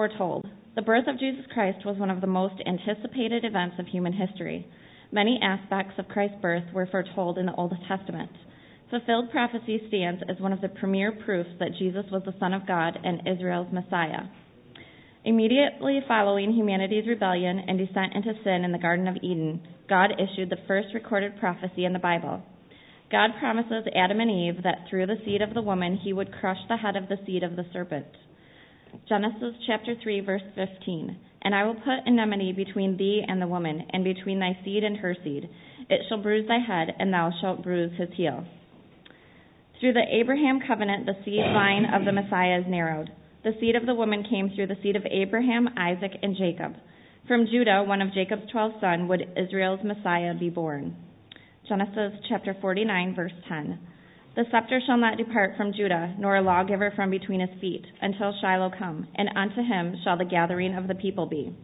foretold. The birth of Jesus Christ was one of the most anticipated events of human history. Many aspects of Christ's birth were foretold in the Old Testament. Fulfilled prophecy stands as one of the premier proofs that Jesus was the Son of God and Israel's Messiah. Immediately following humanity's rebellion and descent into sin in the Garden of Eden, God issued the first recorded prophecy in the Bible. God promises Adam and Eve that through the seed of the woman he would crush the head of the seed of the serpent. Genesis chapter 3, verse 15. And I will put enmity between thee and the woman, and between thy seed and her seed. It shall bruise thy head, and thou shalt bruise his heel. Through the Abraham covenant, the seed line of the Messiah is narrowed. The seed of the woman came through the seed of Abraham, Isaac, and Jacob. From Judah, one of Jacob's 12 sons, would Israel's Messiah be born. Genesis chapter 49, verse 10. The scepter shall not depart from Judah, nor a lawgiver from between his feet, until Shiloh come, and unto him shall the gathering of the people be.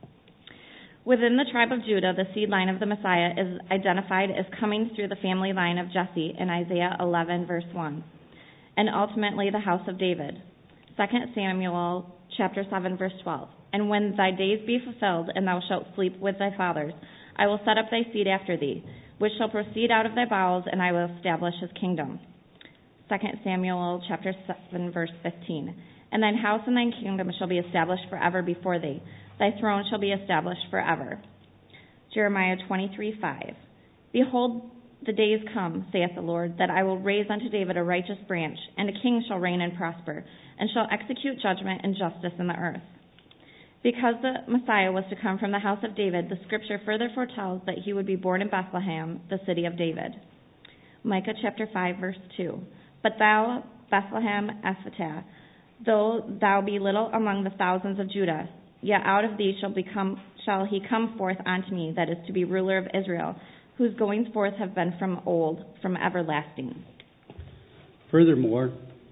Within the tribe of Judah, the seed line of the Messiah is identified as coming through the family line of Jesse in Isaiah 11, verse 1, and ultimately the house of David. 2 Samuel chapter 7, verse 12. And when thy days be fulfilled, and thou shalt sleep with thy fathers, I will set up thy seed after thee, which shall proceed out of thy bowels, and I will establish his kingdom. 2 Samuel chapter 7, verse 15. And thine house and thine kingdom shall be established forever before thee. Thy throne shall be established forever. Jeremiah 23, 5. Behold, the days come, saith the Lord, that I will raise unto David a righteous branch, and a king shall reign and prosper, and shall execute judgment and justice in the earth. Because the Messiah was to come from the house of David, the scripture further foretells that he would be born in Bethlehem, the city of David. Micah chapter 5, verse 2. But thou, Bethlehem Ephratah, though thou be little among the thousands of Judah, yet out of thee shall he come forth unto me, that is to be ruler of Israel, whose goings forth have been from old, from everlasting. Furthermore,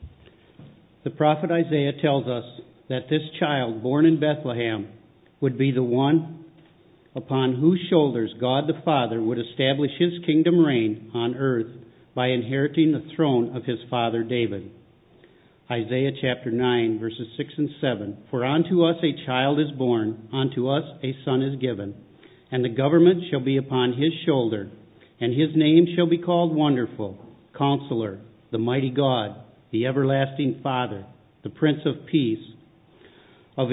the prophet Isaiah tells us that this child born in Bethlehem would be the one upon whose shoulders God the Father would establish his kingdom reign on earth by inheriting the throne of his father David. Isaiah chapter 9, verses 6 and 7. For unto us a child is born, unto us a son is given, and the government shall be upon his shoulder, and his name shall be called Wonderful, Counselor, the Mighty God, the Everlasting Father, the Prince of Peace. Of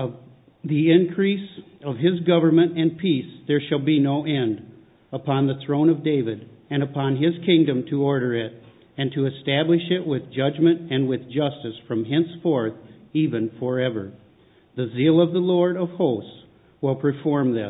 the increase of his government and peace there shall be no end, upon the throne of David, and upon his kingdom to order it, and to establish it with judgment and with justice from henceforth, even forever. The zeal of the Lord of hosts will perform this.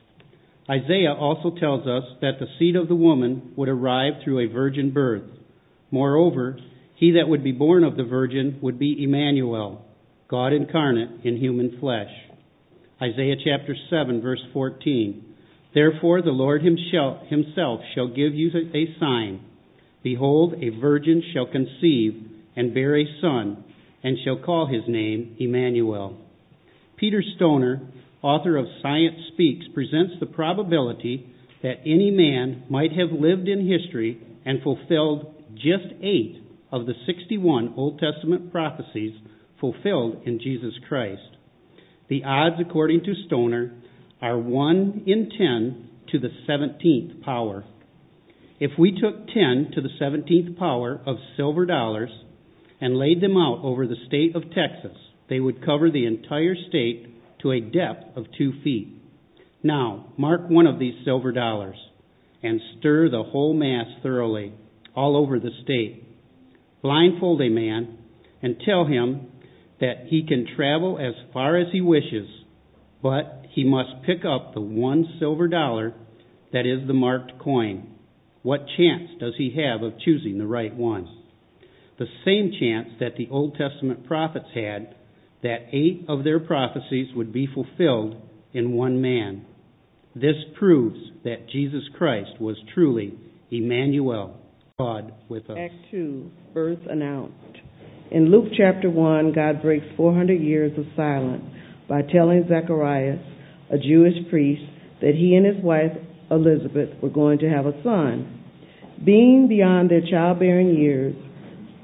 Isaiah also tells us that the seed of the woman would arrive through a virgin birth. Moreover, he that would be born of the virgin would be Emmanuel, God incarnate in human flesh. Isaiah chapter 7, verse 14. Therefore the Lord himself shall give you a sign. Behold, a virgin shall conceive and bear a son, and shall call his name Emmanuel. Peter Stoner, author of Science Speaks, presents the probability that any man might have lived in history and fulfilled just 8 of the 61 Old Testament prophecies fulfilled in Jesus Christ. The odds, according to Stoner, are 1 in 10 to the 17th power. If we took 10 to the 17th power of silver dollars and laid them out over the state of Texas, they would cover the entire state to a depth of 2 feet. Now, mark one of these silver dollars and stir the whole mass thoroughly, all over the state. Blindfold a man and tell him that he can travel as far as he wishes, but he must pick up the one silver dollar that is the marked coin. What chance does he have of choosing the right one? The same chance that the Old Testament prophets had, that 8 of their prophecies would be fulfilled in one man. This proves that Jesus Christ was truly Emmanuel, God with us. Act 2, birth announced. In Luke chapter 1, God breaks 400 years of silence by telling Zacharias, a Jewish priest, that he and his wife Elizabeth were going to have a son. Being beyond their childbearing years,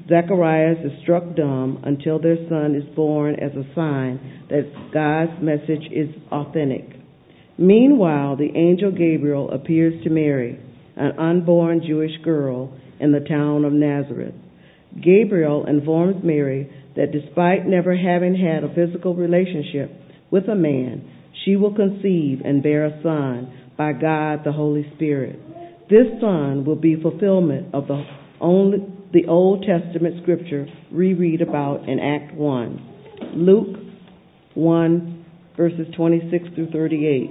Zacharias is struck dumb until their son is born as a sign that God's message is authentic. Meanwhile, the angel Gabriel appears to Mary, an unborn Jewish girl in the town of Nazareth. Gabriel informs Mary that despite never having had a physical relationship with a man, she will conceive and bear a son by God the Holy Spirit. This son will be fulfillment of the Old Testament scripture we read about in Act 1, Luke 1, verses 26 through 38.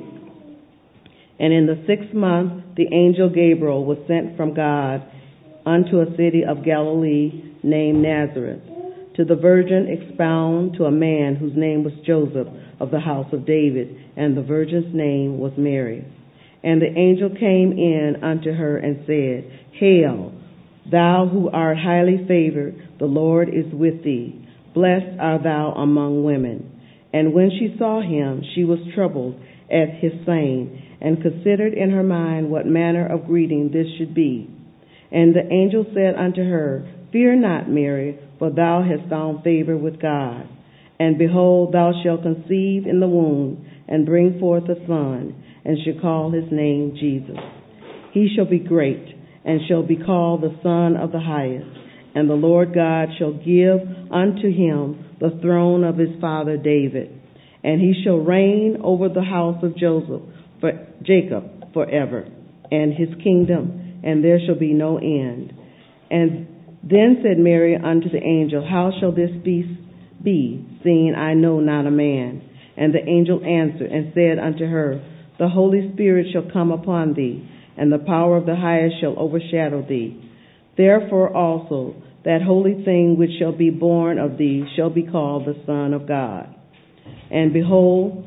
And in the 6th month, the angel Gabriel was sent from God unto a city of Galilee named Nazareth, to the virgin expound to a man whose name was Joseph of the house of David, and the virgin's name was Mary. And the angel came in unto her and said, Hail, thou who art highly favored, the Lord is with thee. Blessed art thou among women. And when she saw him, she was troubled at his saying, and considered in her mind what manner of greeting this should be. And the angel said unto her, Fear not, Mary, for thou hast found favor with God. And behold, thou shalt conceive in the womb, and bring forth a son, and shall call his name Jesus. He shall be great, and shall be called the Son of the Highest. And the Lord God shall give unto him the throne of his father David. And he shall reign over the house of Jacob forever, and his kingdom, and there shall be no end. And then said Mary unto the angel, How shall this be, seeing I know not a man? And the angel answered and said unto her, The Holy Spirit shall come upon thee, and the power of the Highest shall overshadow thee. Therefore also that holy thing which shall be born of thee shall be called the Son of God. And behold,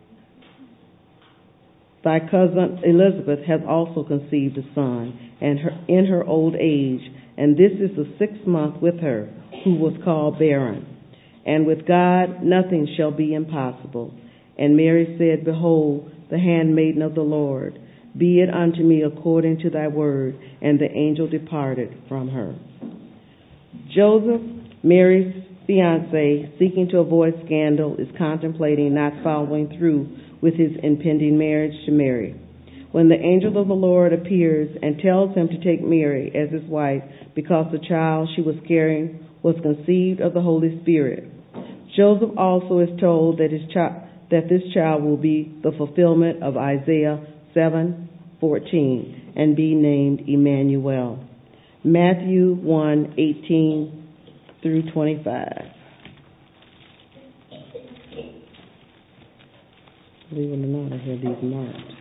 thy cousin Elizabeth has also conceived a son, and in her old age, and this is the 6th month with her, who was called barren. And with God nothing shall be impossible. And Mary said, Behold, the handmaiden of the Lord, be it unto me according to thy word. And the angel departed from her. Joseph, Mary's fiancé, seeking to avoid scandal, is contemplating not following through with his impending marriage to Mary, when the angel of the Lord appears and tells him to take Mary as his wife, because the child she was carrying was conceived of the Holy Spirit. Joseph also is told that this child will be the fulfillment of Isaiah 7:14 and be named Emmanuel. Matthew 1:18 through 25. Believe it or not, I have these marked.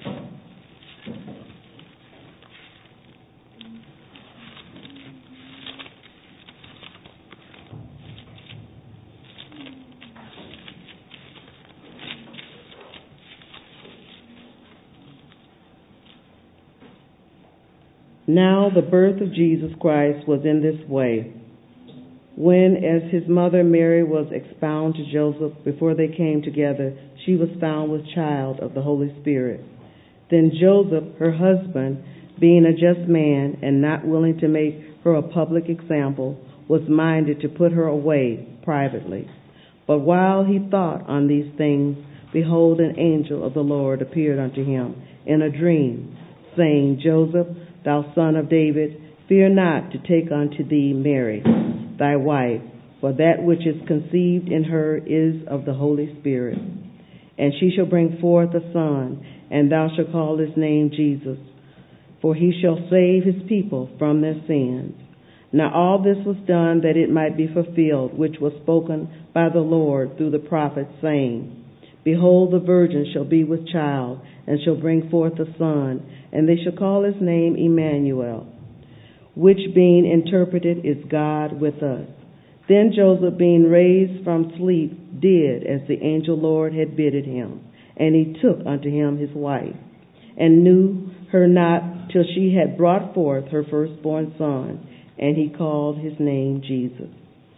Now the birth of Jesus Christ was in this way. When, as his mother Mary was expounded to Joseph before they came together, she was found with child of the Holy Spirit. Then Joseph, her husband, being a just man and not willing to make her a public example, was minded to put her away privately. But while he thought on these things, behold, an angel of the Lord appeared unto him in a dream, saying, Joseph, thou son of David, fear not to take unto thee Mary, thy wife, for that which is conceived in her is of the Holy Spirit. And she shall bring forth a son, and thou shalt call his name Jesus, for he shall save his people from their sins. Now all this was done that it might be fulfilled, which was spoken by the Lord through the prophet, saying, Behold, the virgin shall be with child, and shall bring forth a son, and they shall call his name Emmanuel, which being interpreted is God with us. Then Joseph, being raised from sleep, did as the angel Lord had bidden him, and he took unto him his wife, and knew her not till she had brought forth her firstborn son, and he called his name Jesus.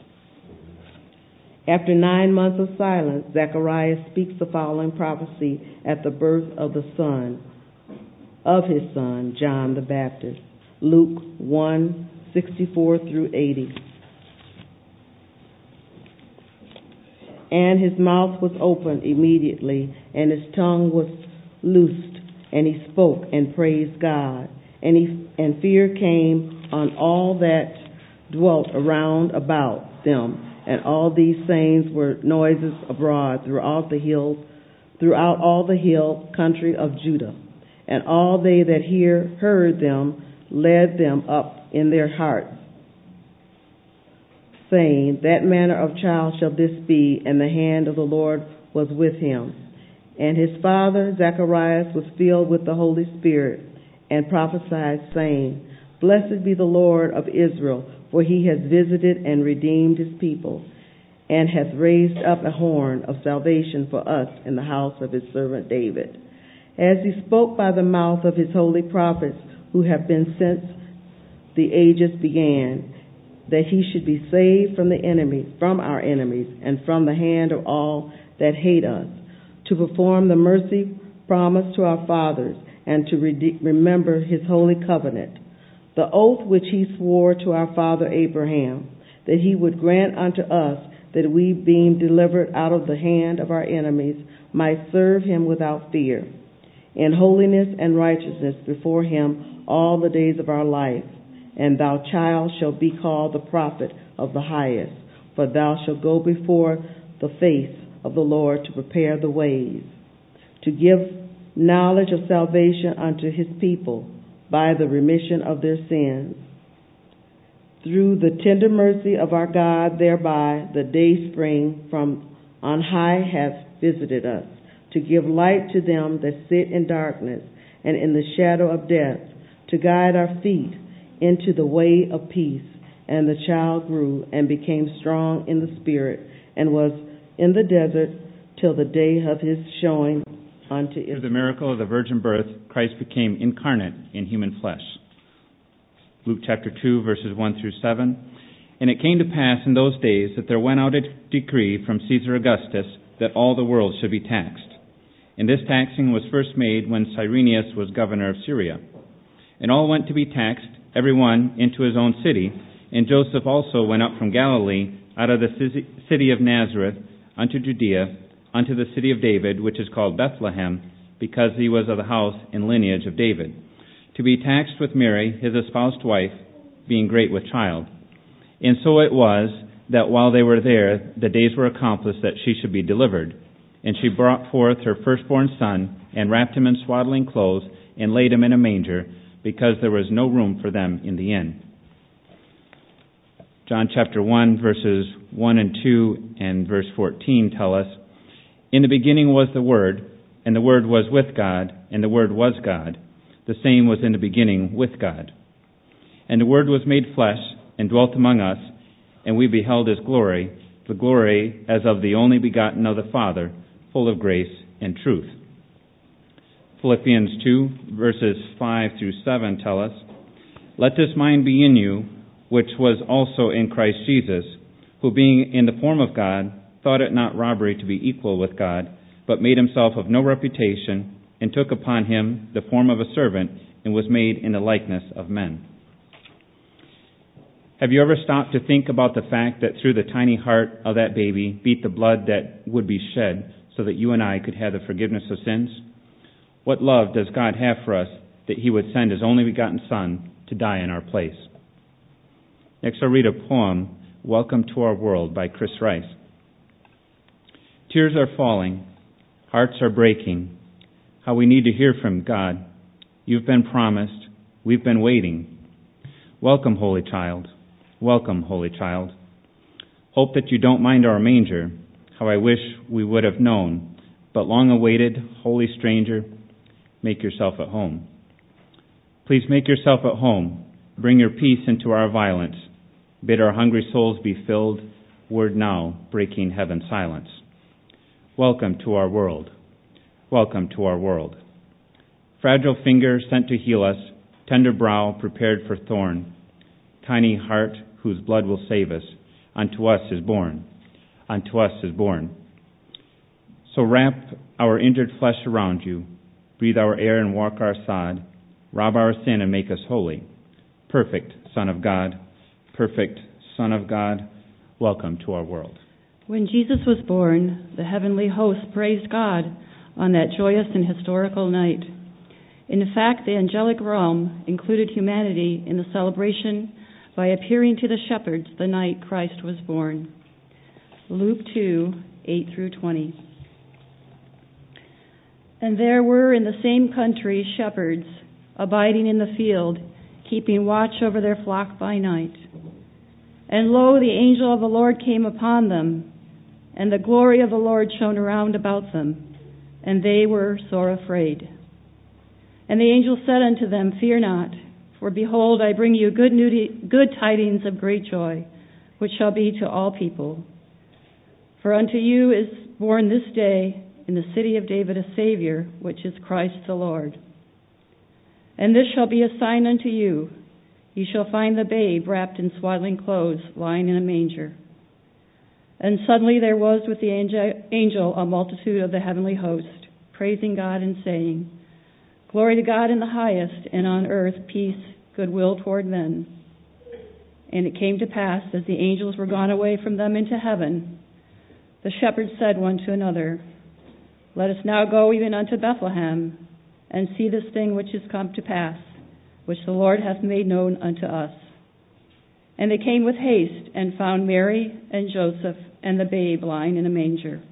After 9 months of silence, Zacharias speaks the following prophecy at the birth of his son, John the Baptist. Luke 1:64 through 80. And his mouth was opened immediately, and his tongue was loosed, and he spoke and praised God. And fear came on all that dwelt around about them, and all these sayings were noises abroad throughout all the hill country of Judah. And all they that heard them led them up in their hearts, saying, That manner of child shall this be, and the hand of the Lord was with him. And his father Zacharias was filled with the Holy Spirit, and prophesied, saying, Blessed be the Lord of Israel, for he has visited and redeemed his people, and hath raised up a horn of salvation for us in the house of his servant David, as he spoke by the mouth of his holy prophets, who have been since the ages began, that he should be saved from our enemies, and from the hand of all that hate us, to perform the mercy promised to our fathers, and to remember his holy covenant, the oath which he swore to our father Abraham, that he would grant unto us that we, being delivered out of the hand of our enemies, might serve him without fear, in holiness and righteousness before him all the days of our life. And thou, child, shalt be called the prophet of the highest, for thou shalt go before the face of the Lord to prepare the ways, to give knowledge of salvation unto his people by the remission of their sins, through the tender mercy of our God. Thereby the day spring from on high hath visited us, to give light to them that sit in darkness and in the shadow of death, to guide our feet into the way of peace. And the child grew and became strong in the spirit, and was in the desert till the day of his showing unto Israel. Through the miracle of the virgin birth, Christ became incarnate in human flesh. Luke chapter 2, verses 1 through 7. And it came to pass in those days that there went out a decree from Caesar Augustus that all the world should be taxed. And this taxing was first made when Cyrenius was governor of Syria. And all went to be taxed, every one into his own city. And Joseph also went up from Galilee, out of the city of Nazareth, unto Judea, unto the city of David, which is called Bethlehem, because he was of the house and lineage of David, to be taxed with Mary, his espoused wife, being great with child. And so it was that while they were there, the days were accomplished that she should be delivered. And she brought forth her firstborn son, and wrapped him in swaddling clothes, and laid him in a manger, because there was no room for them in the inn. John chapter 1, verses 1 and 2 and verse 14 tell us, In the beginning was the Word, and the Word was with God, and the Word was God. The same was in the beginning with God. And the Word was made flesh, and dwelt among us, and we beheld his glory, the glory as of the only begotten of the Father, full of grace and truth. Philippians 2, verses 5 through 7 tell us, Let this mind be in you, which was also in Christ Jesus, who being in the form of God, thought it not robbery to be equal with God, but made himself of no reputation, and took upon him the form of a servant, and was made in the likeness of men. Have you ever stopped to think about the fact that through the tiny heart of that baby beat the blood that would be shed so that you and I could have the forgiveness of sins? What love does God have for us that he would send his only begotten Son to die in our place? Next I'll read a poem, Welcome to Our World by Chris Rice. Tears are falling, hearts are breaking, how we need to hear from God. You've been promised, we've been waiting. Welcome, Holy Child, welcome, Holy Child. Hope that you don't mind our manger, how I wish we would have known, but long awaited, holy stranger, make yourself at home. Please make yourself at home, bring your peace into our violence, bid our hungry souls be filled, word now, breaking heaven's silence. Welcome to our world. Welcome to our world. Fragile finger sent to heal us, tender brow prepared for thorn, tiny heart whose blood will save us, unto us is born, unto us is born. So wrap our injured flesh around you, breathe our air and walk our sod, rob our sin and make us holy. Perfect Son of God, perfect Son of God, welcome to our world. When Jesus was born, the heavenly host praised God on that joyous and historical night. In fact, the angelic realm included humanity in the celebration by appearing to the shepherds the night Christ was born. Luke 2, 8 through 20. And there were in the same country shepherds abiding in the field, keeping watch over their flock by night. And lo, the angel of the Lord came upon them, and the glory of the Lord shone around about them, and they were sore afraid. And the angel said unto them, Fear not, for behold, I bring you good tidings of great joy, which shall be to all people. For unto you is born this day in the city of David a Savior, which is Christ the Lord. And this shall be a sign unto you. You shall find the babe wrapped in swaddling clothes, lying in a manger. And suddenly there was with the angel a multitude of the heavenly host, praising God and saying, Glory to God in the highest, and on earth peace, goodwill toward men. And it came to pass, as the angels were gone away from them into heaven, the shepherds said one to another, Let us now go even unto Bethlehem, and see this thing which is come to pass, which the Lord hath made known unto us. And they came with haste, and found Mary and Joseph and the babe lying in a manger.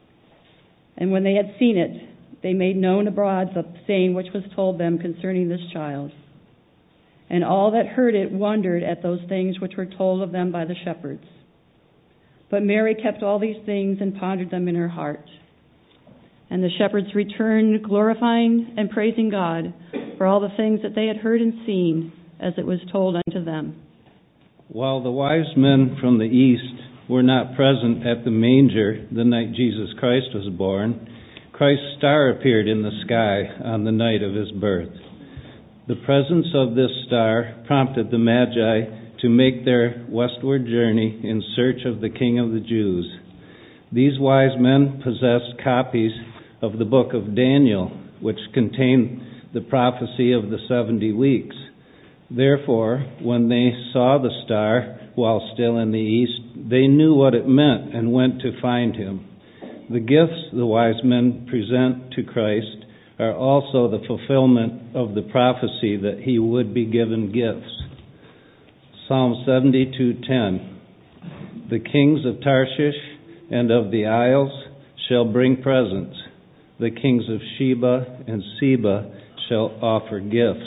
And when they had seen it, they made known abroad the saying which was told them concerning this child. And all that heard it wondered at those things which were told of them by the shepherds. But Mary kept all these things and pondered them in her heart. And the shepherds returned, glorifying and praising God for all the things that they had heard and seen, as it was told unto them. While the wise men from the east were not present at the manger the night Jesus Christ was born, Christ's star appeared in the sky on the night of his birth. The presence of this star prompted the Magi to make their westward journey in search of the King of the Jews. These wise men possessed copies of the book of Daniel, which contained the prophecy of the 70 weeks. Therefore, when they saw the star while still in the east, they knew what it meant and went to find him. The gifts the wise men present to Christ are also the fulfillment of the prophecy that he would be given gifts. Psalm 72:10. The kings of Tarshish and of the isles shall bring presents. The kings of Sheba and Seba shall offer gifts.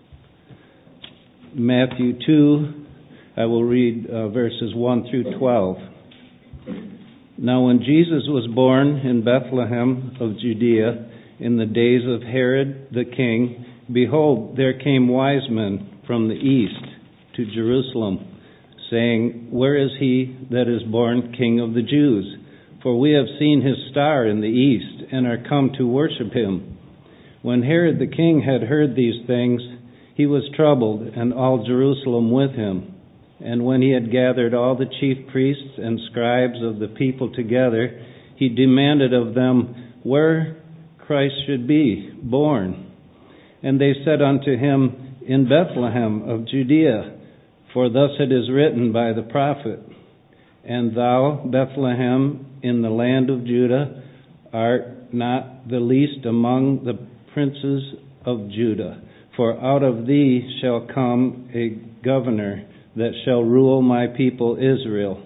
Matthew 2, I will read verses 1 through 12. Now when Jesus was born in Bethlehem of Judea in the days of Herod the king, behold, there came wise men from the east to Jerusalem, saying, Where is he that is born King of the Jews? For we have seen his star in the east, and are come to worship him. When Herod the king had heard these things, he was troubled, and all Jerusalem with him. And when he had gathered all the chief priests and scribes of the people together, he demanded of them where Christ should be born. And they said unto him, In Bethlehem of Judea, for thus it is written by the prophet, And thou, Bethlehem, in the land of Judah, art not the least among the princes of Judah. For out of thee shall come a governor that shall rule my people Israel.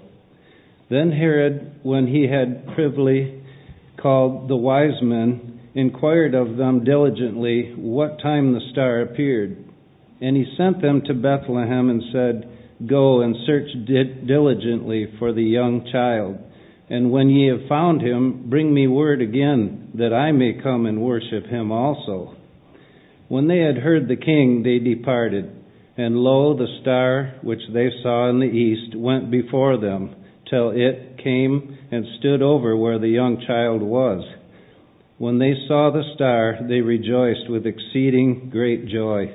Then Herod, when he had privily called the wise men, inquired of them diligently what time the star appeared. And he sent them to Bethlehem and said, Go and search diligently for the young child. And when ye have found him, bring me word again, that I may come and worship him also. When they had heard the king, they departed. And lo, the star which they saw in the east went before them, till it came and stood over where the young child was. When they saw the star, they rejoiced with exceeding great joy.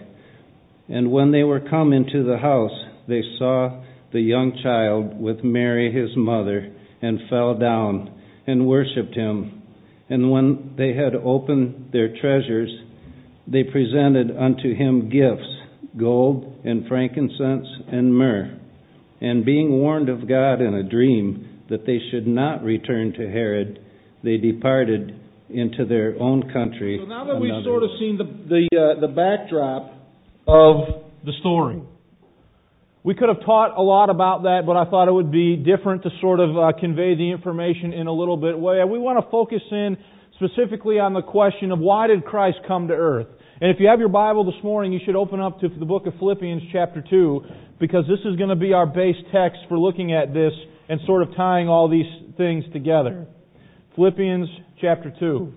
And when they were come into the house, they saw the young child with Mary his mother, and fell down and worshipped him. And when they had opened their treasures, they presented unto him gifts, gold and frankincense and myrrh. And being warned of God in a dream that they should not return to Herod, they departed into their own country. So now that we've sort of seen the backdrop of the story, we could have taught a lot about that, but I thought it would be different to sort of convey the information in a little bit way. We want to focus in specifically on the question of why did Christ come to earth? And if you have your Bible this morning, you should open up to the book of Philippians chapter 2, because this is going to be our base text for looking at this and sort of tying all these things together. Philippians chapter 2.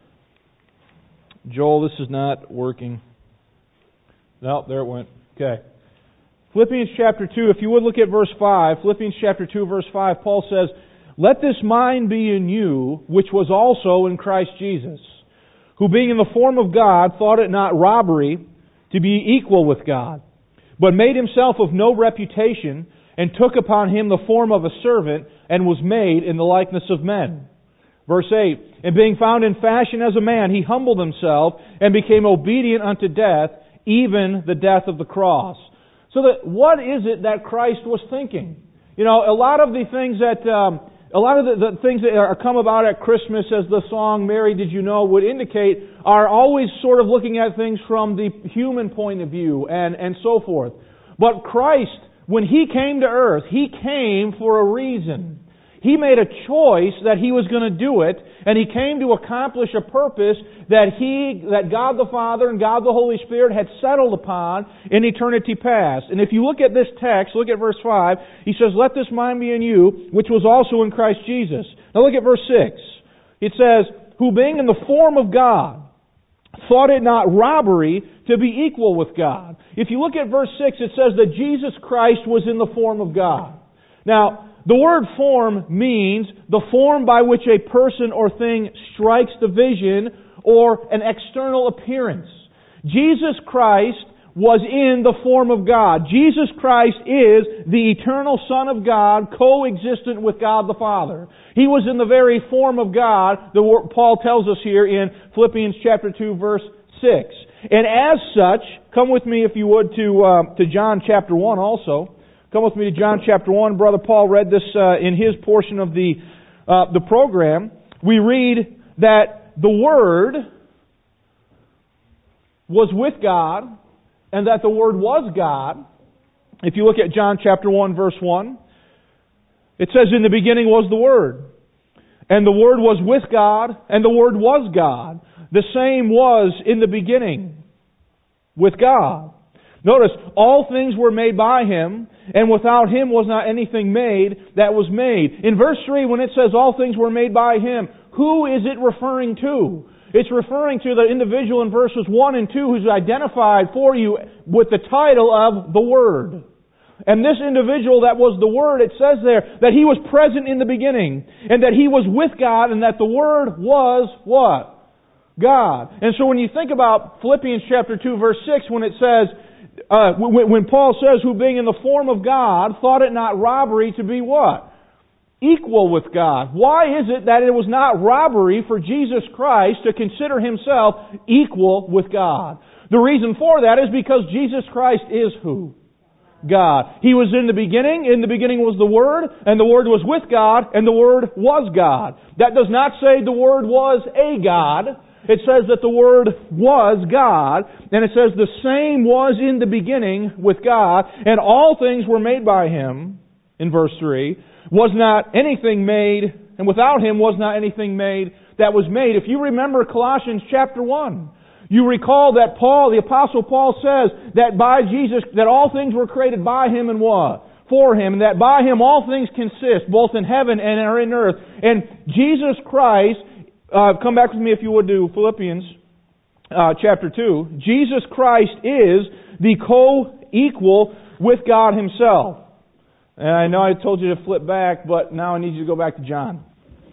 Joel, this is not working. No, there it went. Okay. Philippians chapter 2, if you would look at verse 5, Philippians chapter 2, verse 5, Paul says, "Let this mind be in you, which was also in Christ Jesus, who being in the form of God, thought it not robbery to be equal with God, but made himself of no reputation, and took upon him the form of a servant, and was made in the likeness of men." Verse 8, "And being found in fashion as a man, he humbled himself, and became obedient unto death, even the death of the cross." So what is it that Christ was thinking? You know, a lot of the things that the things that are come about at Christmas, as the song "Mary, Did You Know" would indicate, are always sort of looking at things from the human point of view and so forth. But Christ, when He came to earth, He came for a reason. He made a choice that He was going to do it, and He came to accomplish a purpose that God the Father and God the Holy Spirit had settled upon in eternity past. And if you look at this text, look at verse 5, He says, "Let this mind be in you, which was also in Christ Jesus." Now look at verse 6. It says, "Who being in the form of God, thought it not robbery to be equal with God." If you look at verse 6, it says that Jesus Christ was in the form of God. Now, the word form means the form by which a person or thing strikes the vision or an external appearance. Jesus Christ was in the form of God. Jesus Christ is the eternal Son of God, coexistent with God the Father. He was in the very form of God, Paul tells us here in Philippians chapter 2, verse 6. And as such, come with me if you would to John chapter 1 also. Come with me to John chapter 1. Brother Paul read this in his portion of the program. We read that the Word was with God, and that the Word was God. If you look at John chapter 1, verse 1, it says, "In the beginning was the Word, and the Word was with God, and the Word was God. The same was in the beginning with God." Notice, all things were made by Him, and without Him was not anything made that was made. In verse 3, when it says all things were made by Him, who is it referring to? It's referring to the individual in verses 1 and 2 who's identified for you with the title of the Word. And this individual that was the Word, it says there that He was present in the beginning, and that He was with God, and that the Word was what? God. And so when you think about Philippians chapter 2, verse 6, when it says, when Paul says, "Who being in the form of God, thought it not robbery to be" what? Equal with God. Why is it that it was not robbery for Jesus Christ to consider Himself equal with God? The reason for that is because Jesus Christ is who? God. He was in the beginning. In the beginning was the Word, and the Word was with God, and the Word was God. That does not say the Word was a God. It says that the Word was God, and it says the same was in the beginning with God, and all things were made by Him, in verse 3, was not anything made, and without Him was not anything made that was made. If you remember Colossians chapter 1, you recall that Paul, the Apostle Paul says that by Jesus, that all things were created by Him and what? For Him, and that by Him all things consist, both in heaven and are in earth. And Jesus Christ, come back with me if you would to Philippians chapter 2. Jesus Christ is the co-equal with God Himself. And I know I told you to flip back, but now I need you to go back to John.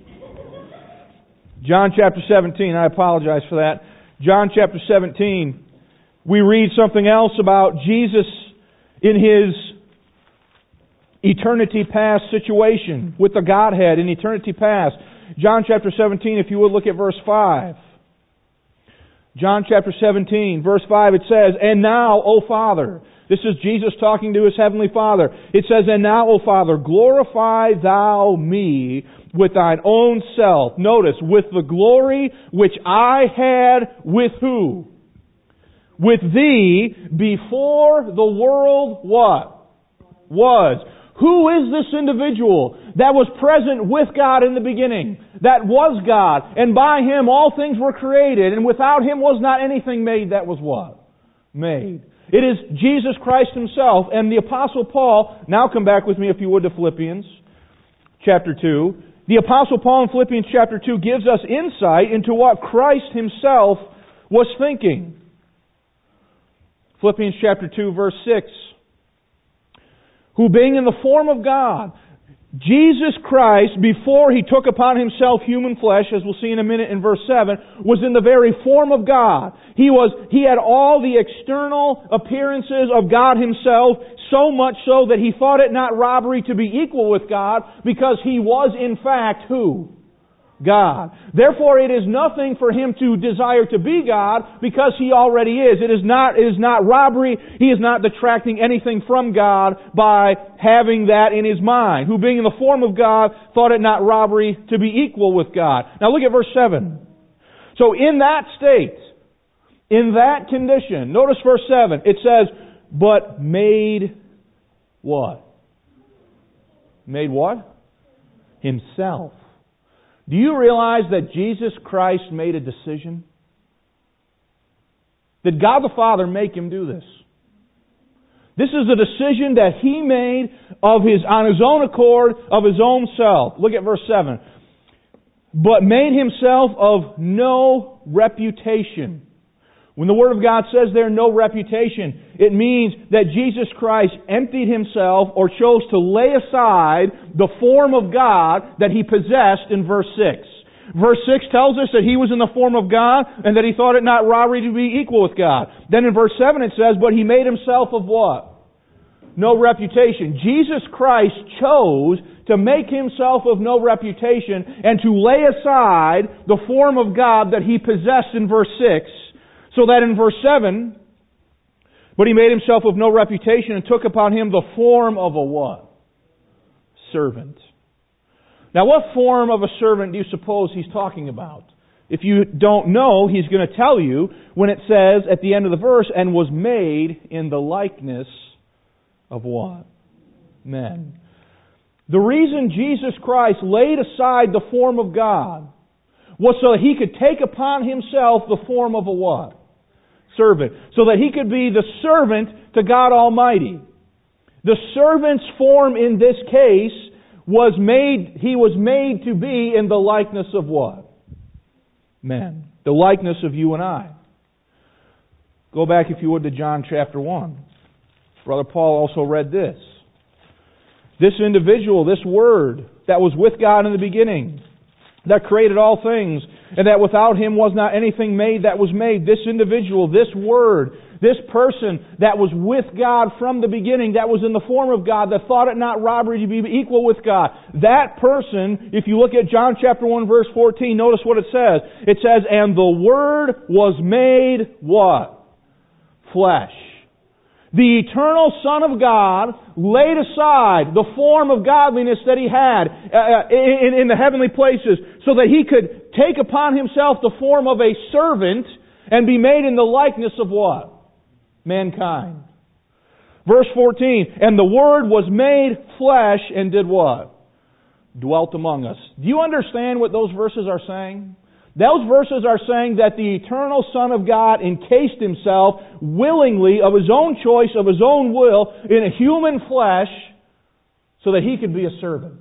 John chapter 17, I apologize for that. John chapter 17, we read something else about Jesus in His eternity past situation with the Godhead in eternity past. John chapter 17, if you would look at verse 5. John chapter 17, verse 5, it says, "And now, O Father, This is Jesus talking to His Heavenly Father. It says, "And now, O Father, glorify Thou me with Thine own self." Notice, with the glory which I had with who? With Thee before the world what? Was. Who is this individual that was present with God in the beginning? That was God. And by Him all things were created. And without Him was not anything made that was what? Made. It is Jesus Christ Himself. And the Apostle Paul, now come back with me if you would to Philippians chapter 2. The Apostle Paul in Philippians chapter 2 gives us insight into what Christ Himself was thinking. Philippians chapter 2 verse 6. Who being in the form of God, Jesus Christ, before He took upon Himself human flesh, as we'll see in a minute in verse 7, was in the very form of God. He had all the external appearances of God Himself, so much so that He thought it not robbery to be equal with God, because He was in fact who? God. Therefore, it is nothing for Him to desire to be God, because He already is. It is not robbery. He is not detracting anything from God by having that in His mind. Who being in the form of God, thought it not robbery to be equal with God. Now look at verse 7. So in that state, in that condition, notice verse 7, it says, but made what? Made what? Himself. Do you realize that Jesus Christ made a decision? Did God the Father make Him do this? This is a decision that He made on His own accord, of His own self. Look at verse 7. But made Himself of no reputation. When the Word of God says there, no reputation, it means that Jesus Christ emptied Himself, or chose to lay aside the form of God that He possessed in verse 6. Verse 6 tells us that He was in the form of God, and that He thought it not robbery to be equal with God. Then in verse 7 it says, but He made Himself of what? No reputation. Jesus Christ chose to make Himself of no reputation, and to lay aside the form of God that He possessed in verse 6, so that in verse 7, but He made Himself of no reputation, and took upon Him the form of a what? Servant. Now what form of a servant do you suppose He's talking about? If you don't know, He's going to tell you when it says at the end of the verse, and was made in the likeness of what? Men. The reason Jesus Christ laid aside the form of God was so that He could take upon Himself the form of a what? Servant. So that He could be the servant to God Almighty. The servant's form in this case He was made to be in the likeness of what? Men. The likeness of you and I. Go back, if you would, to John chapter 1. Brother Paul also read this. This individual, this Word that was with God in the beginning, that created all things, and that without Him was not anything made that was made. This individual, this Word, this person that was with God from the beginning, that was in the form of God, that thought it not robbery to be equal with God. That person, if you look at John chapter 1 verse 14, notice what it says. It says, and the Word was made what? Flesh. The eternal Son of God laid aside the form of godliness that He had in the heavenly places, so that He could take upon Himself the form of a servant and be made in the likeness of what? Mankind. Verse 14, and the Word was made flesh and did what? Dwelt among us. Do you understand what those verses are saying? Those verses are saying that the eternal Son of God encased Himself willingly, of His own choice, of His own will, in a human flesh, so that He could be a servant.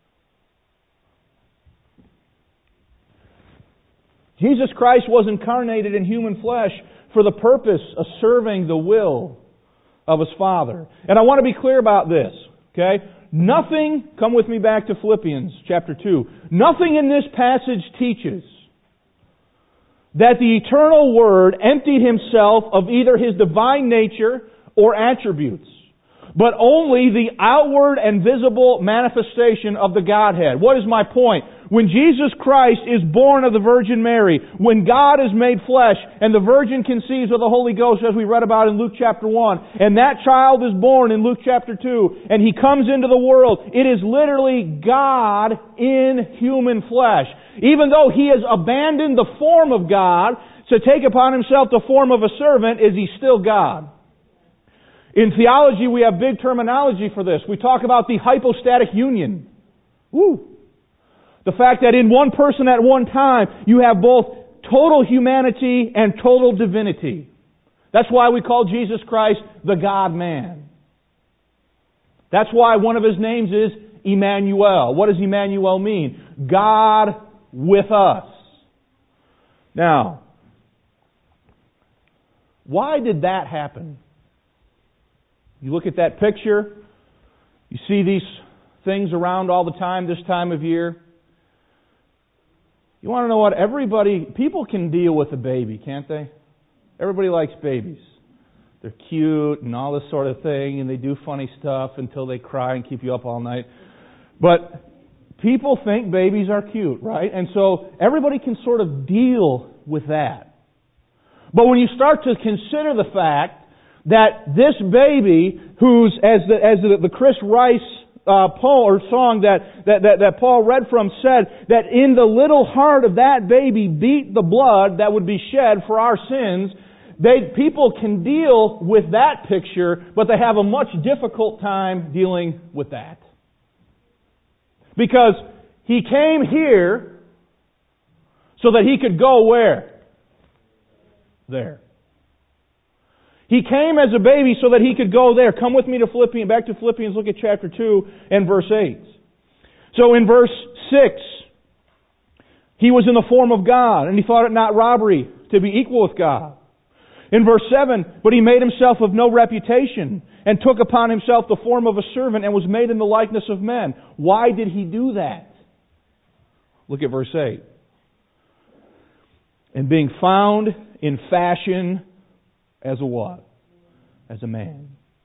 Jesus Christ was incarnated in human flesh for the purpose of serving the will of His Father. And I want to be clear about this, okay? Nothing, come with me back to Philippians chapter 2, nothing in this passage teaches that the eternal Word emptied Himself of either His divine nature or attributes, but only the outward and visible manifestation of the Godhead. What is my point? When Jesus Christ is born of the Virgin Mary, when God is made flesh, and the Virgin conceives of the Holy Ghost, as we read about in Luke chapter 1, and that child is born in Luke chapter 2, and He comes into the world, it is literally God in human flesh. Even though He has abandoned the form of God to take upon Himself the form of a servant, is He still God? In theology, we have big terminology for this. We talk about the hypostatic union. Woo! The fact that in one person at one time, you have both total humanity and total divinity. That's why we call Jesus Christ the God-man. That's why one of His names is Emmanuel. What does Emmanuel mean? God with us. Now, why did that happen? You look at that picture, you see these things around all the time this time of year. You want to know what? People can deal with a baby, can't they? Everybody likes babies. They're cute and all this sort of thing, and they do funny stuff until they cry and keep you up all night. But people think babies are cute, right? And so everybody can sort of deal with that. But when you start to consider the fact that this baby, who's, as the Chris Rice poem or song that Paul read from said, that in the little heart of that baby beat the blood that would be shed for our sins. People can deal with that picture, but they have a much difficult time dealing with that. Because He came here so that He could go where? There. He came as a baby so that He could go there. Come with me to back to Philippians, look at chapter 2 and verse 8. So in verse 6, He was in the form of God, and He thought it not robbery to be equal with God. In verse 7, but He made Himself of no reputation, and took upon Himself the form of a servant, and was made in the likeness of men. Why did He do that? Look at verse 8. And being found in fashion as a what? As a man.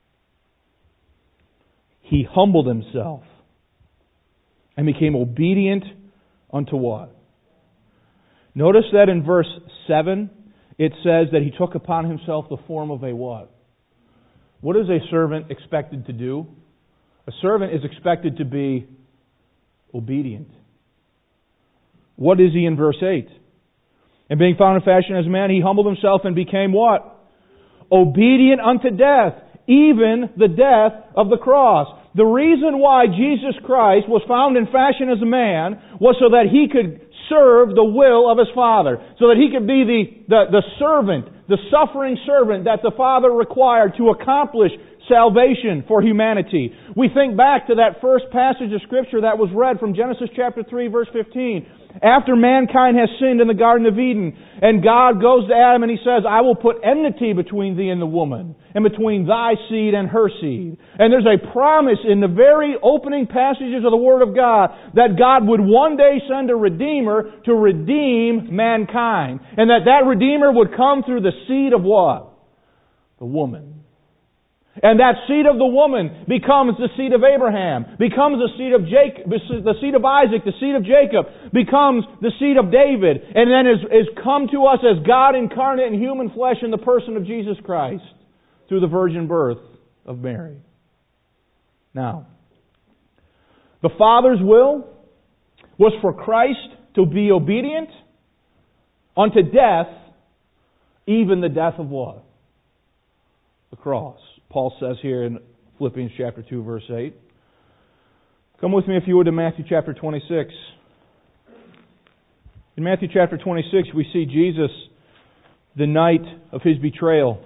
He humbled Himself and became obedient unto what? Notice that in verse 7, it says that He took upon Himself the form of a what? What is a servant expected to do? A servant is expected to be obedient. What is he in verse 8? And being found in fashion as a man, He humbled Himself and became what? Obedient unto death, even the death of the cross. The reason why Jesus Christ was found in fashion as a man was so that He could serve the will of His Father. So that He could be the servant, the suffering servant that the Father required to accomplish salvation for humanity. We think back to that first passage of Scripture that was read from Genesis chapter 3 verse 15. After mankind has sinned in the Garden of Eden, and God goes to Adam and He says, I will put enmity between thee and the woman, and between thy seed and her seed. And there's a promise in the very opening passages of the Word of God that God would one day send a Redeemer to redeem mankind. And that Redeemer would come through the seed of what? The woman. And that seed of the woman becomes the seed of Abraham, becomes the seed of Jacob, the seed of Isaac, the seed of Jacob, becomes the seed of David, and then is come to us as God incarnate in human flesh in the person of Jesus Christ through the virgin birth of Mary. Now, the Father's will was for Christ to be obedient unto death, even the death of what? The cross. Paul says here in Philippians chapter 2, verse 8. Come with me, if you would, to Matthew chapter 26. In Matthew chapter 26, we see Jesus the night of His betrayal,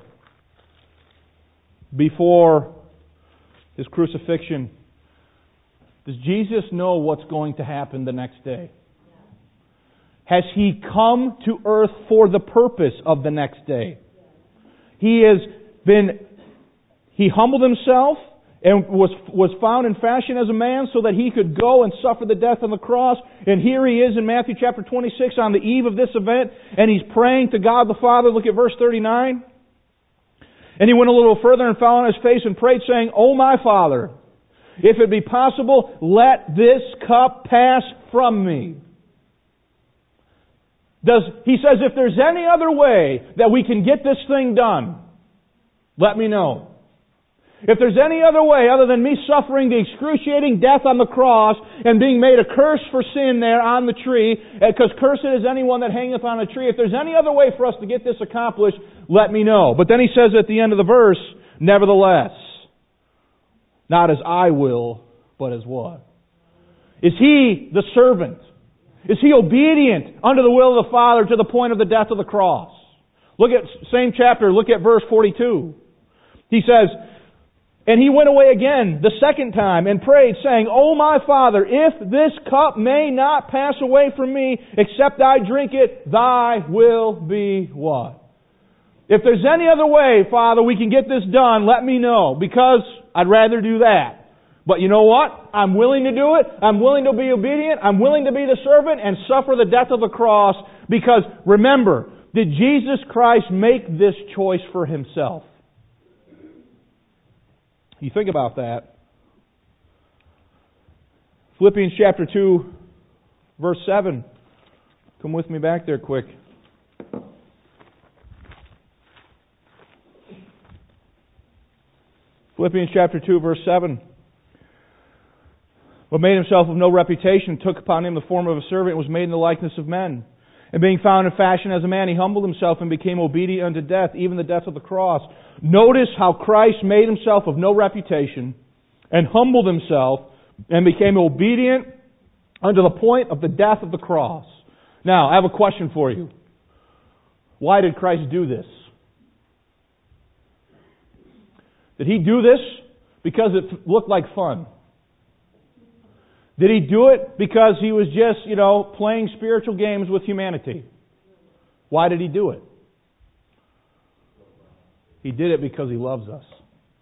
before His crucifixion. Does Jesus know what's going to happen the next day? Has He come to earth for the purpose of the next day? He humbled Himself and was found in fashion as a man so that He could go and suffer the death on the cross. And here He is in Matthew chapter 26 on the eve of this event, and He's praying to God the Father. Look at verse 39. And He went a little further and fell on His face and prayed, saying, O my Father, if it be possible, let this cup pass from me. He says, if there's any other way that we can get this thing done, let me know. If there's any other way other than me suffering the excruciating death on the cross and being made a curse for sin there on the tree, because cursed is anyone that hangeth on a tree, if there's any other way for us to get this accomplished, let me know. But then he says at the end of the verse, nevertheless, not as I will, but as what? Is he the servant? Is he obedient unto the will of the Father to the point of the death of the cross? Look at, same chapter, look at verse 42. He says, and he went away again the second time and prayed, saying, O my Father, if this cup may not pass away from me, except I drink it, thy will be what? If there's any other way, Father, we can get this done, let me know, because I'd rather do that. But you know what? I'm willing to do it. I'm willing to be obedient. I'm willing to be the servant and suffer the death of the cross, because remember, did Jesus Christ make this choice for Himself? You think about that. Philippians chapter 2, verse 7. Come with me back there quick. Philippians chapter 2, verse 7. But made himself of no reputation, took upon him the form of a servant, and was made in the likeness of men. And being found in fashion as a man, he humbled himself and became obedient unto death, even the death of the cross. Notice how Christ made himself of no reputation and humbled himself and became obedient unto the point of the death of the cross. Now, I have a question for you. Why did Christ do this? Did He do this because it looked like fun? Did He do it because He was just, playing spiritual games with humanity? Why did He do it? He did it because He loves us.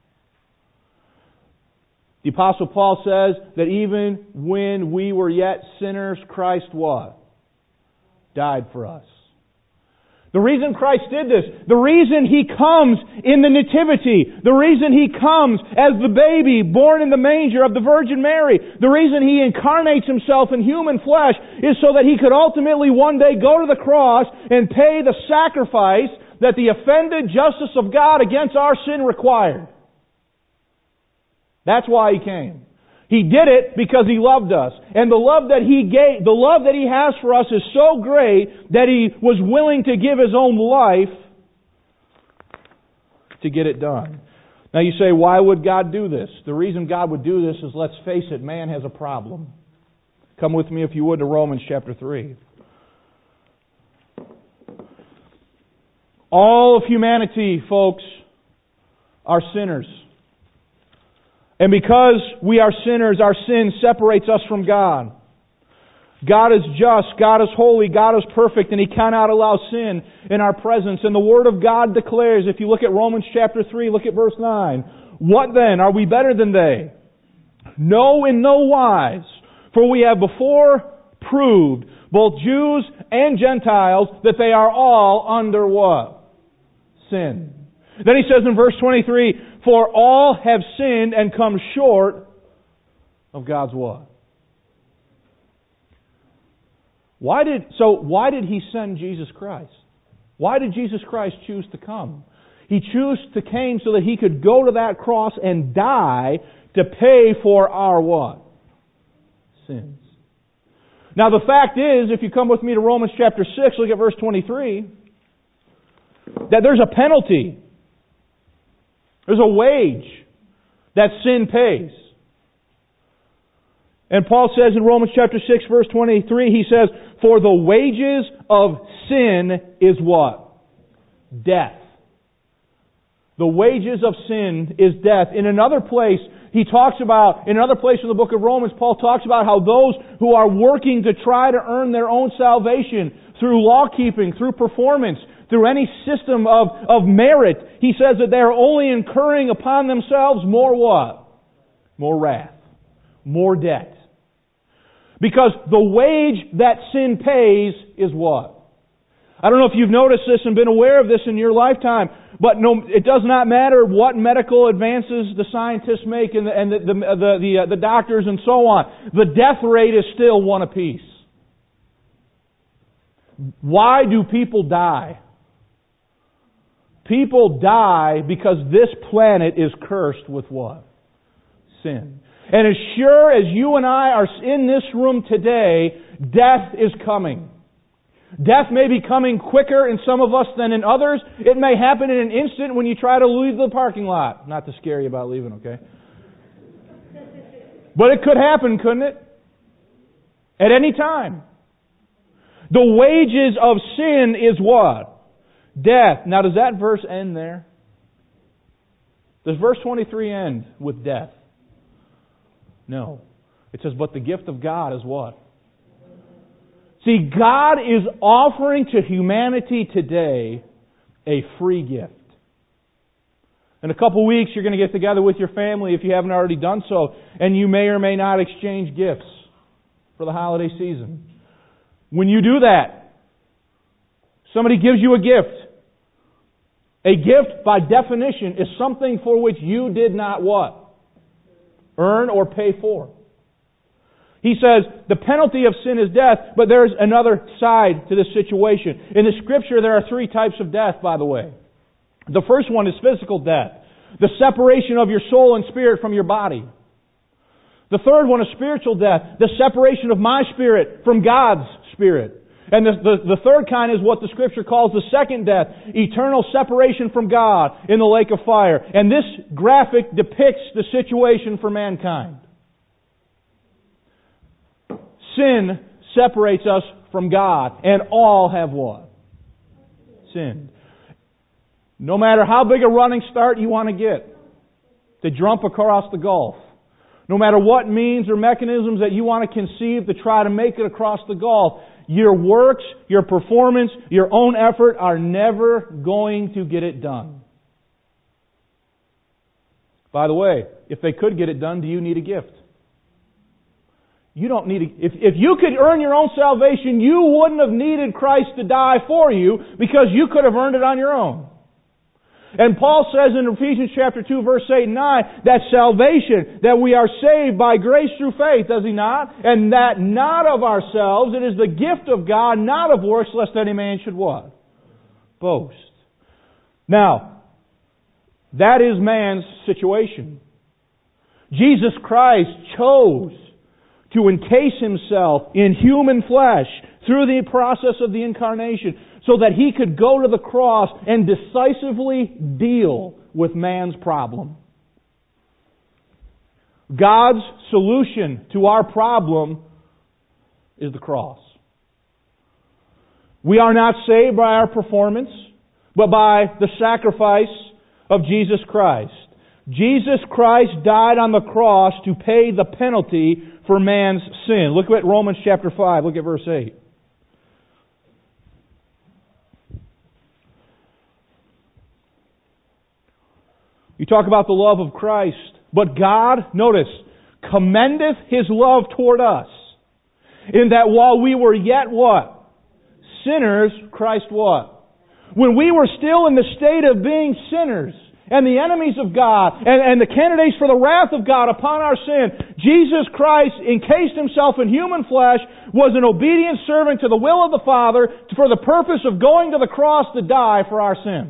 The Apostle Paul says that even when we were yet sinners, Christ what? Died for us. The reason Christ did this, the reason He comes in the nativity, the reason He comes as the baby born in the manger of the Virgin Mary, the reason He incarnates Himself in human flesh is so that He could ultimately one day go to the cross and pay the sacrifice that the offended justice of God against our sin required. That's why He came. He did it because He loved us. And the love that He gave, the love that He has for us is so great that He was willing to give His own life to get it done. Now you say, why would God do this? The reason God would do this is, let's face it, man has a problem. Come with me, if you would, to Romans chapter 3. All of humanity, folks, are sinners. And because we are sinners, our sin separates us from God. God is just, God is holy, God is perfect, and He cannot allow sin in our presence. And the Word of God declares, if you look at Romans chapter 3, look at verse 9, what then? Are we better than they? No, in no wise. For we have before proved, both Jews and Gentiles, that they are all under what? Sin. Then he says in verse 23, for all have sinned and come short of God's what? Why did He send Jesus Christ? Why did Jesus Christ choose to come? He came so that He could go to that cross and die to pay for our what? Sins. Now the fact is, if you come with me to Romans chapter 6, look at verse 23, that there's a penalty. There's a wage that sin pays. And Paul says in Romans chapter 6 verse 23, he says, for the wages of sin is what? Death. The wages of sin is death. In another place in another place in the book of Romans, Paul talks about how those who are working to try to earn their own salvation through law-keeping, through performance, through any system of merit, he says that they are only incurring upon themselves more what? More wrath. More debt. Because the wage that sin pays is what? I don't know if you've noticed this and been aware of this in your lifetime, but it does not matter what medical advances the scientists make and the doctors and so on. The death rate is still one apiece. Why do people die? People die because this planet is cursed with what? Sin. And as sure as you and I are in this room today, death is coming. Death may be coming quicker in some of us than in others. It may happen in an instant when you try to leave the parking lot. Not to scare you about leaving, okay? But it could happen, couldn't it? At any time. The wages of sin is what? Death. Now, does that verse end there? Does verse 23 end with death? No. It says, but the gift of God is what? See, God is offering to humanity today a free gift. In a couple weeks, you're going to get together with your family if you haven't already done so, and you may or may not exchange gifts for the holiday season. When you do that, somebody gives you a gift. A gift, by definition, is something for which you did not what? Earn or pay for. He says, the penalty of sin is death, but there's another side to this situation. In the Scripture, there are three types of death, by the way. The first one is physical death. The separation of your soul and spirit from your body. The third one is spiritual death. The separation of my spirit from God's spirit. And the third kind is what the Scripture calls the second death. Eternal separation from God in the lake of fire. And this graphic depicts the situation for mankind. Sin separates us from God. And all have what? Sinned. No matter how big a running start you want to get to jump across the gulf, no matter what means or mechanisms that you want to conceive to try to make it across the gulf, your works, your performance, your own effort are never going to get it done. By the way, if they could get it done, do you need a gift? You don't need if you could earn your own salvation, you wouldn't have needed Christ to die for you because you could have earned it on your own. And Paul says in Ephesians chapter 2, verse 8 and 9, that salvation, that we are saved by grace through faith, does he not? And that not of ourselves, it is the gift of God, not of works, lest any man should what? Boast. Now, that is man's situation. Jesus Christ chose to encase himself in human flesh through the process of the incarnation so that he could go to the cross and decisively deal with man's problem. God's solution to our problem is the cross. We are not saved by our performance, but by the sacrifice of Jesus Christ. Jesus Christ died on the cross to pay the penalty for man's sin. Look at Romans chapter 5. Look at verse 8. You talk about the love of Christ. But God, notice, commendeth His love toward us, in that while we were yet what? Sinners, Christ what? When we were still in the state of being sinners, and the enemies of God, and the candidates for the wrath of God upon our sin, Jesus Christ encased Himself in human flesh, was an obedient servant to the will of the Father for the purpose of going to the cross to die for our sin.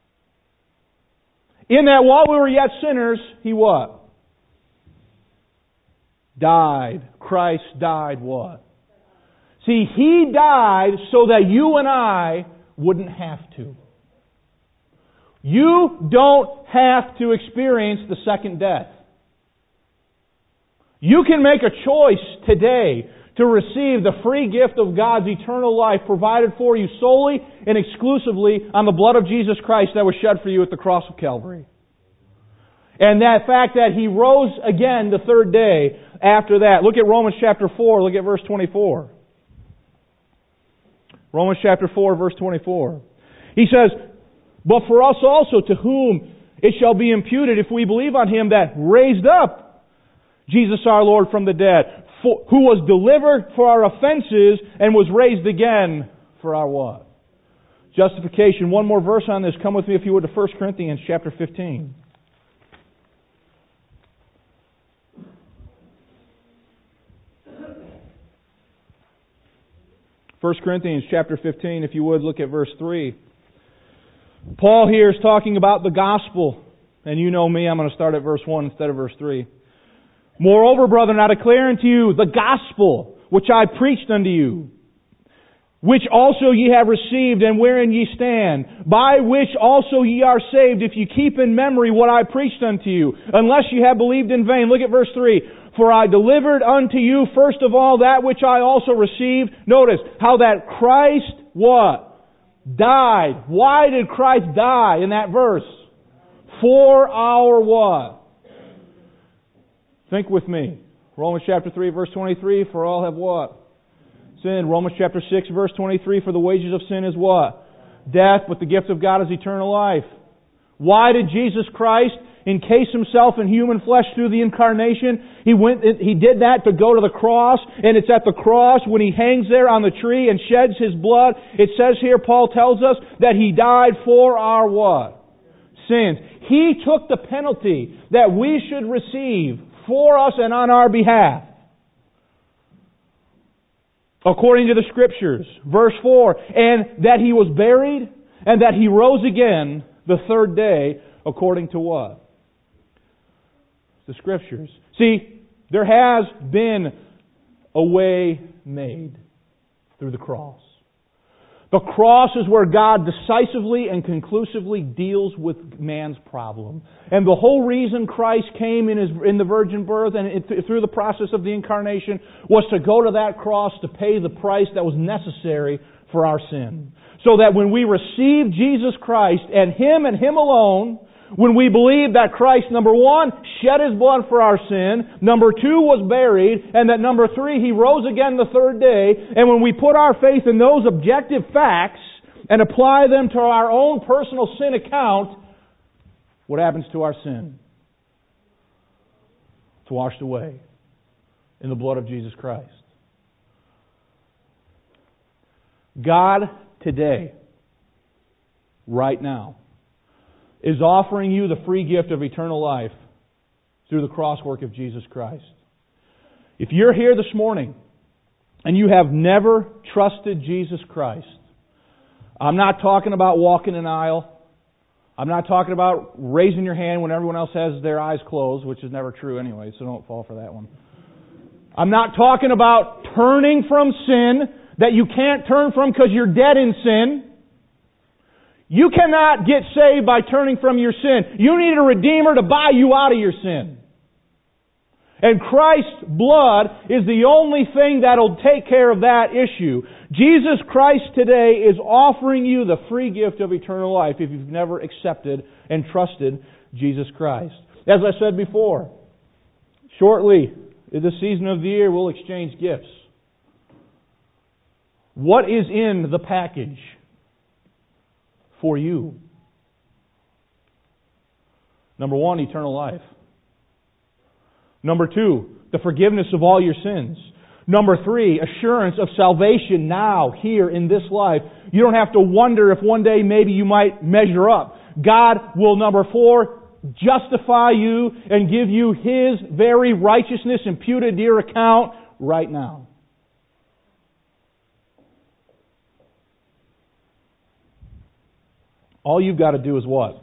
In that while we were yet sinners, He what? Died. Christ died what? See, He died so that you and I wouldn't have to. You don't have to experience the second death. You can make a choice today to receive the free gift of God's eternal life provided for you solely and exclusively on the blood of Jesus Christ that was shed for you at the cross of Calvary. And that fact that He rose again the third day after that. Look at Romans chapter 4. Look at verse 24. Romans chapter 4, verse 24. He says, but for us also, to whom it shall be imputed if we believe on Him that raised up Jesus our Lord from the dead, who was delivered for our offenses and was raised again for our what? Justification. One more verse on this. Come with me, if you would, to 1 Corinthians chapter 15. 1 1 Corinthians chapter 15, if you would, look at verse 3. Paul here is talking about the gospel. And you know me, I'm going to start at verse 1 instead of verse 3. Moreover, brethren, I declare unto you the gospel which I preached unto you, which also ye have received, and wherein ye stand, by which also ye are saved, if ye keep in memory what I preached unto you, unless ye have believed in vain. Look at verse 3. For I delivered unto you first of all that which I also received. Notice how that Christ, what? Died. Why did Christ die in that verse? For our what? Think with me. Romans chapter 3 verse 23, for all have what? Sin. Romans chapter 6 verse 23, for the wages of sin is what? Death, but the gift of God is eternal life. Why did Jesus Christ encase Himself in human flesh through the incarnation? He did that to go to the cross, and it's at the cross when He hangs there on the tree and sheds His blood. It says here, Paul tells us, that He died for our what? Sins. He took the penalty that we should receive for us and on our behalf. According to the Scriptures. Verse 4, and that He was buried, and that He rose again the third day, according to what? The Scriptures. See, there has been a way made through the cross. The cross is where God decisively and conclusively deals with man's problem. And the whole reason Christ came in the virgin birth and through the process of the incarnation was to go to that cross to pay the price that was necessary for our sin. So that when we receive Jesus Christ and Him alone, when we believe that Christ, number one, shed His blood for our sin, number two, was buried, and that number three, He rose again the third day, and when we put our faith in those objective facts and apply them to our own personal sin account, what happens to our sin? It's washed away in the blood of Jesus Christ. God today, right now, is offering you the free gift of eternal life through the cross work of Jesus Christ. If you're here this morning and you have never trusted Jesus Christ, I'm not talking about walking an aisle. I'm not talking about raising your hand when everyone else has their eyes closed, which is never true anyway, so don't fall for that one. I'm not talking about turning from sin that you can't turn from because you're dead in sin. You cannot get saved by turning from your sin. You need a Redeemer to buy you out of your sin. And Christ's blood is the only thing that'll take care of that issue. Jesus Christ today is offering you the free gift of eternal life if you've never accepted and trusted Jesus Christ. As I said before, shortly, in this season of the year, we'll exchange gifts. What is in the package for you? Number one, eternal life. Number two, the forgiveness of all your sins. Number three, assurance of salvation now, here in this life. You don't have to wonder if one day maybe you might measure up. God will, number four, justify you and give you His very righteousness imputed to your account right now. All you've got to do is what?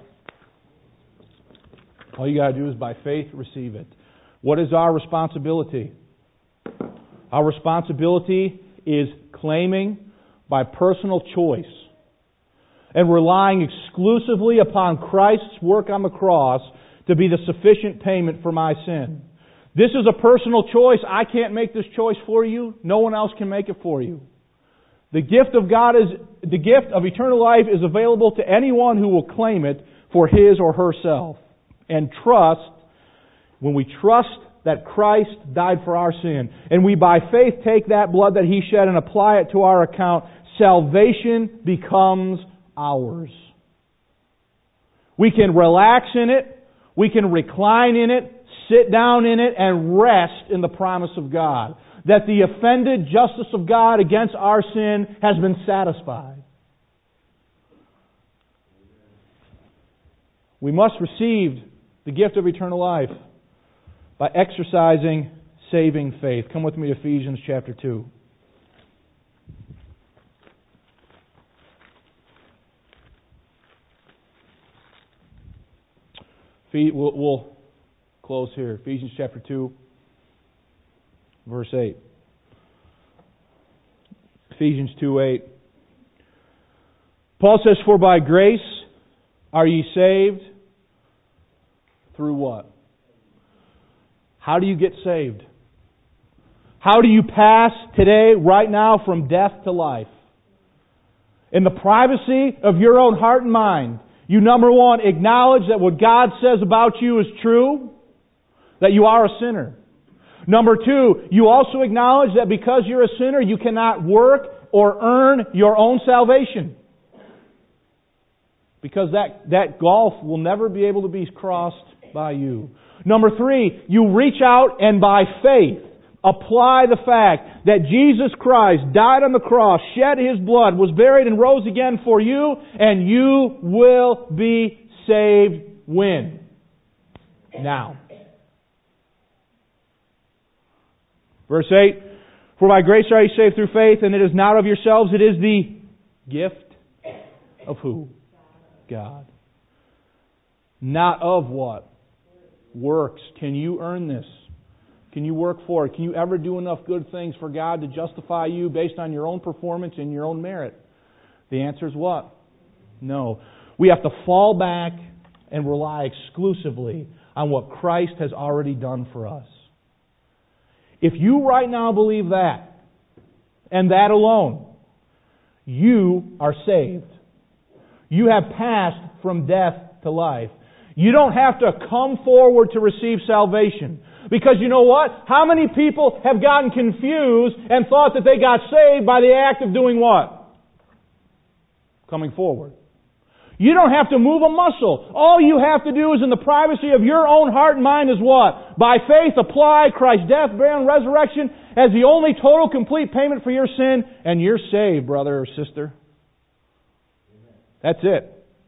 All you got to do is by faith receive it. What is our responsibility? Our responsibility is claiming by personal choice and relying exclusively upon Christ's work on the cross to be the sufficient payment for my sin. This is a personal choice. I can't make this choice for you. No one else can make it for you. The gift of God the gift of eternal life is available to anyone who will claim it for his or herself. And when we trust that Christ died for our sin, and we by faith take that blood that He shed and apply it to our account, salvation becomes ours. We can relax in it, we can recline in it, sit down in it, and rest in the promise of God. That the offended justice of God against our sin has been satisfied. We must receive the gift of eternal life by exercising saving faith. Come with me to Ephesians chapter 2. We'll close here. Ephesians chapter 2, verse 8. Ephesians 2:8. Paul says, "For by grace are ye saved." Through what? How do you get saved? How do you pass today, right now, from death to life? In the privacy of your own heart and mind, you, number one, acknowledge that what God says about you is true, that you are a sinner. Number two, you also acknowledge that because you're a sinner, you cannot work or earn your own salvation. Because that gulf will never be able to be crossed by you. Number three, you reach out and by faith apply the fact that Jesus Christ died on the cross, shed His blood, was buried and rose again for you, and you will be saved when? Now. Verse 8, "For by grace are ye saved through faith, and it is not of yourselves, it is the gift of" who? God. Not of what? Works. Can you earn this? Can you work for it? Can you ever do enough good things for God to justify you based on your own performance and your own merit? The answer is what? No. We have to fall back and rely exclusively on what Christ has already done for us. If you right now believe that, and that alone, you are saved. You have passed from death to life. You don't have to come forward to receive salvation. Because you know what? How many people have gotten confused and thought that they got saved by the act of doing what? Coming forward. You don't have to move a muscle. All you have to do is in the privacy of your own heart and mind is what? By faith apply Christ's death, burial, and resurrection as the only total complete payment for your sin, and you're saved, brother or sister. That's it.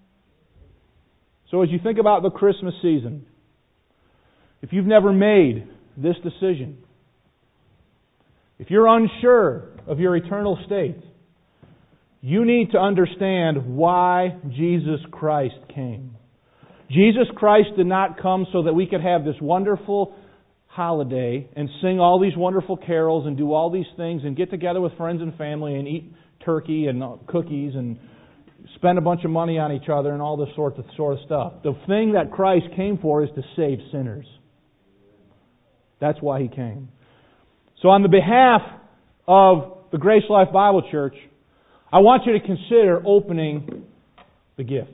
So as you think about the Christmas season, if you've never made this decision, if you're unsure of your eternal state, you need to understand why Jesus Christ came. Jesus Christ did not come so that we could have this wonderful holiday and sing all these wonderful carols and do all these things and get together with friends and family and eat turkey and cookies and spend a bunch of money on each other and all this sort of stuff. The thing that Christ came for is to save sinners. That's why He came. So on the behalf of the Grace Life Bible Church, I want you to consider opening the gift.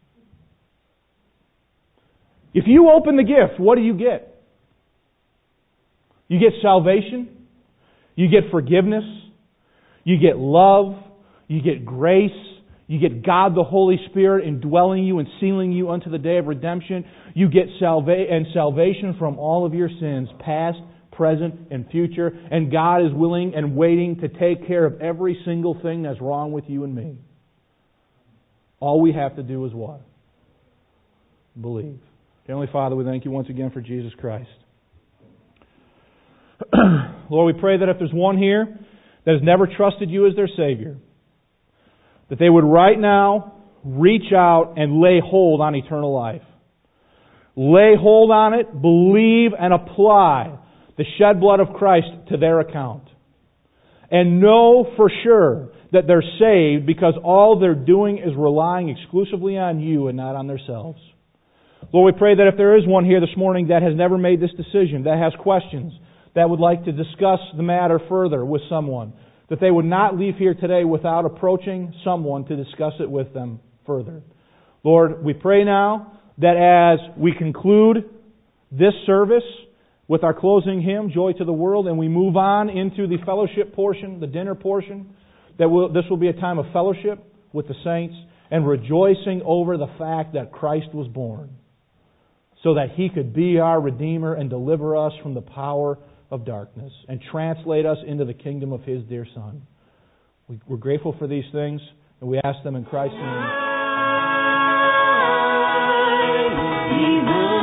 If you open the gift, what do you get? You get salvation. You get forgiveness. You get love. You get grace. You get God the Holy Spirit indwelling you and sealing you unto the day of redemption. You get salvation from all of your sins, past, present, and future. And God is willing and waiting to take care of every single thing that's wrong with you and me. All we have to do is what? Believe. Heavenly Father, we thank You once again for Jesus Christ. Lord, we pray that if there's one here that has never trusted You as their Savior, that they would right now reach out and lay hold on eternal life. Lay hold on it, believe, and apply the shed blood of Christ to their account. And know for sure that they're saved because all they're doing is relying exclusively on You and not on themselves. Lord, we pray that if there is one here this morning that has never made this decision, that has questions, that would like to discuss the matter further with someone, that they would not leave here today without approaching someone to discuss it with them further. Lord, we pray now that as we conclude this service with our closing hymn, Joy to the World, and we move on into the fellowship portion, the dinner portion, that this will be a time of fellowship with the saints and rejoicing over the fact that Christ was born so that He could be our Redeemer and deliver us from the power of darkness and translate us into the kingdom of His dear Son. We're grateful for these things, and we ask them in Christ's name.